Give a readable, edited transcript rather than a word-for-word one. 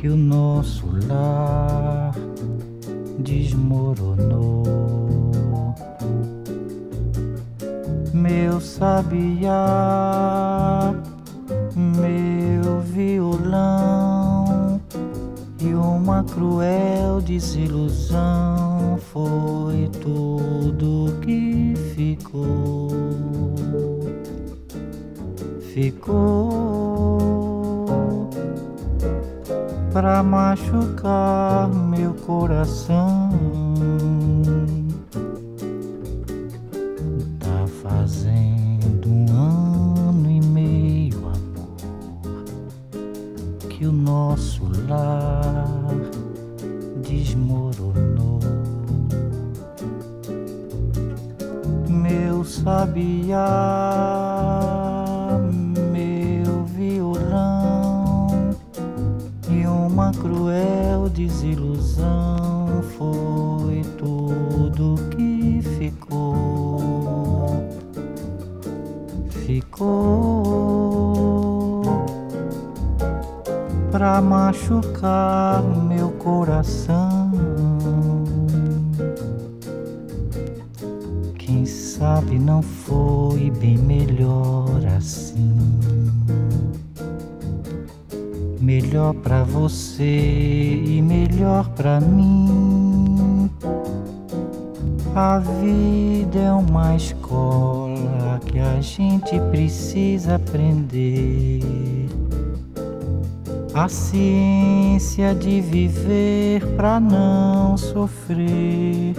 que o nosso lar desmoronou. Meu sabiá, meu violão, e uma cruel desilusão foi tudo que ficou. Ficou pra machucar meu coração. Tá fazendo 1 ano e meio, amor, que o nosso lar desmoronou. Meu sabiá, meu violão, e uma cruel desilusão foi tudo que ficou. Ficou pra machucar meu coração. Quem sabe não foi bem melhor assim. Melhor pra você e melhor pra mim. A vida é uma escola que a gente precisa aprender. A ciência de viver pra não sofrer.